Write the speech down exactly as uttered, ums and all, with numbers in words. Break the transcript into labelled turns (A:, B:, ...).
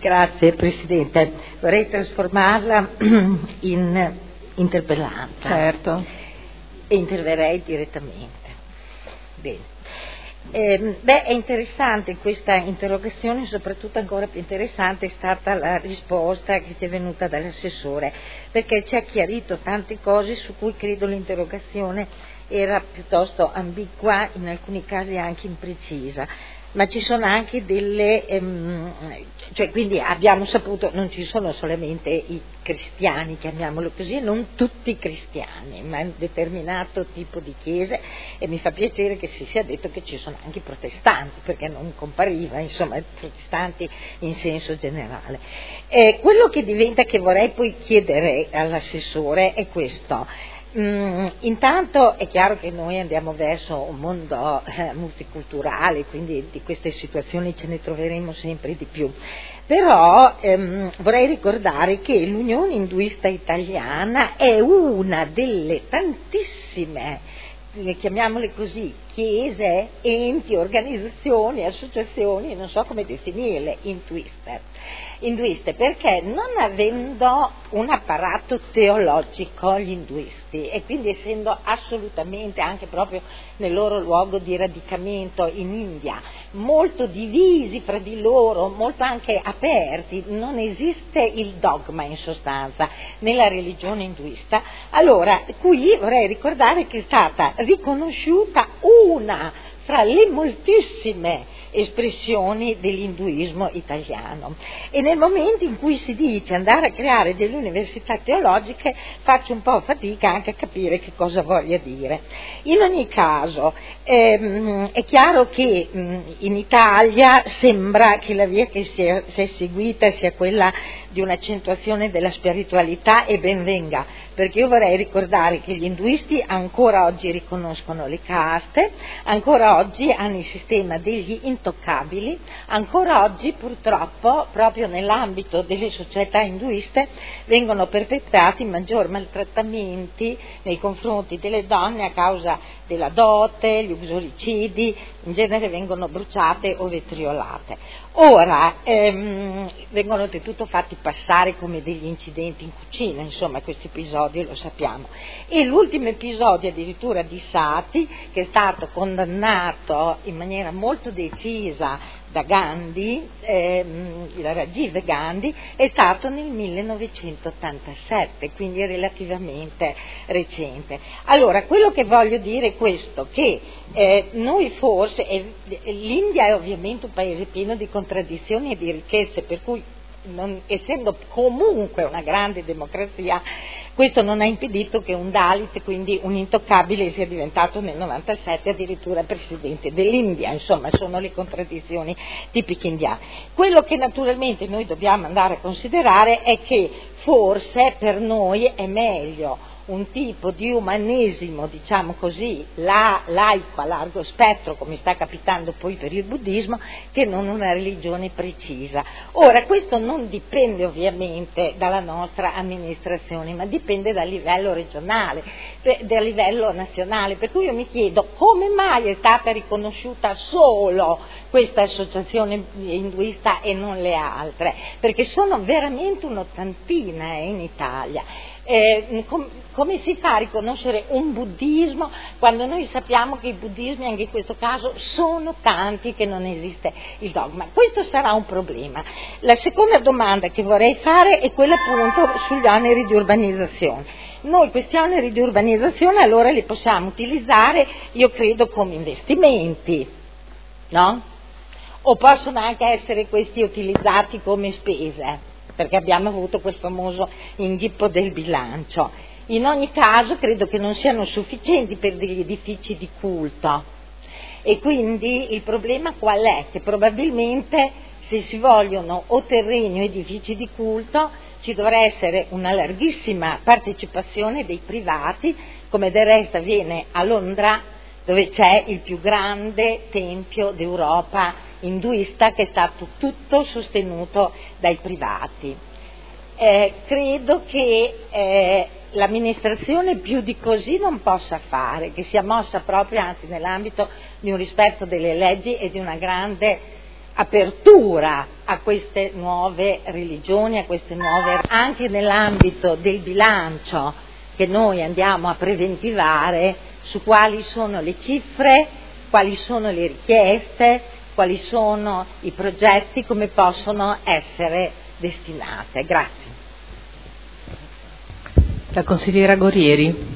A: Grazie Presidente, vorrei trasformarla in interpellanza.
B: Certo.
A: E interverrei direttamente. Bene. Eh, beh, è interessante questa interrogazione, soprattutto ancora più interessante è stata la risposta che ci è venuta dall'assessore, perché ci ha chiarito tante cose su cui credo l'interrogazione era piuttosto ambigua, in alcuni casi anche imprecisa. Ma ci sono anche delle, ehm, cioè quindi abbiamo saputo, non ci sono solamente i cristiani, chiamiamolo così, non tutti i cristiani, ma un determinato tipo di chiese, e mi fa piacere che si sia detto che ci sono anche i protestanti, perché non compariva, insomma, i protestanti in senso generale. Eh, quello che diventa, che vorrei poi chiedere all'assessore è questo. Mm, intanto è chiaro che noi andiamo verso un mondo eh, multiculturale, quindi di queste situazioni ce ne troveremo sempre di più, però ehm, vorrei ricordare che l'Unione Induista Italiana è una delle tantissime, chiamiamole così, chiese, enti, organizzazioni, associazioni, non so come definirle, induiste, induiste perché non avendo un apparato teologico gli induisti e quindi essendo assolutamente anche proprio nel loro luogo di radicamento in India molto divisi fra di loro, molto anche aperti, non esiste il dogma in sostanza nella religione induista, allora qui vorrei ricordare che è stata riconosciuta una fra le moltissime espressioni dell'induismo italiano, e nel momento in cui si dice andare a creare delle università teologiche faccio un po' fatica anche a capire che cosa voglia dire. In ogni caso ehm, è chiaro che mh, in Italia sembra che la via che si è, si è seguita sia quella di un'accentuazione della spiritualità, e ben venga, perché io vorrei ricordare che gli induisti ancora oggi riconoscono le caste, ancora oggi hanno il sistema degli intoccabili, ancora oggi purtroppo proprio nell'ambito delle società induiste vengono perpetrati maggior maltrattamenti nei confronti delle donne a causa della dote, gli uxoricidi, in genere vengono bruciate o vetriolate. Ora ehm, vengono oltretutto fatti passare come degli incidenti in cucina, insomma questi episodi lo sappiamo, e l'ultimo episodio addirittura di Sati, che è stato condannato in maniera molto decisa da Gandhi, ehm, il Rajiv Gandhi, è stato nel millenovecentottantasette, quindi è relativamente recente. Allora, quello che voglio dire è questo, che eh, noi forse, eh, l'India è ovviamente un paese pieno di contraddizioni e di ricchezze, per cui non, essendo comunque una grande democrazia, questo non ha impedito che un Dalit, quindi un intoccabile, sia diventato nel novantasette addirittura presidente dell'India, insomma sono le contraddizioni tipiche indiane. Quello che naturalmente noi dobbiamo andare a considerare è che forse per noi è meglio un tipo di umanesimo, diciamo così, la, laico a largo spettro, come sta capitando poi per il buddismo, che non una religione precisa. Ora, questo non dipende ovviamente dalla nostra amministrazione, ma dipende dal livello regionale, dal livello nazionale, per cui io mi chiedo come mai è stata riconosciuta solo questa associazione induista e non le altre, perché sono veramente un'ottantina eh, in Italia. Eh, com- come si fa a riconoscere un buddismo quando noi sappiamo che i buddismi anche in questo caso sono tanti, che non esiste il dogma? Questo sarà un problema. La seconda domanda che vorrei fare è quella appunto sugli oneri di urbanizzazione. Noi questi oneri di urbanizzazione allora li possiamo utilizzare, io credo, come investimenti, no? O possono anche essere questi utilizzati come spese, perché abbiamo avuto quel famoso inghippo del bilancio. In ogni caso credo che non siano sufficienti per degli edifici di culto, e quindi il problema qual è? Che probabilmente se si vogliono o terreni o edifici di culto ci dovrà essere una larghissima partecipazione dei privati, come del resto avviene a Londra, dove c'è il più grande tempio d'Europa induista, che è stato tutto sostenuto dai privati. Eh, credo che eh, l'amministrazione più di così non possa fare, che sia mossa proprio anzi nell'ambito di un rispetto delle leggi e di una grande apertura a queste nuove religioni, a queste nuove, anche nell'ambito del bilancio che noi andiamo a preventivare, su quali sono le cifre, quali sono le richieste, quali sono i progetti, come possono essere destinate. Grazie.
B: La consigliera Gorieri.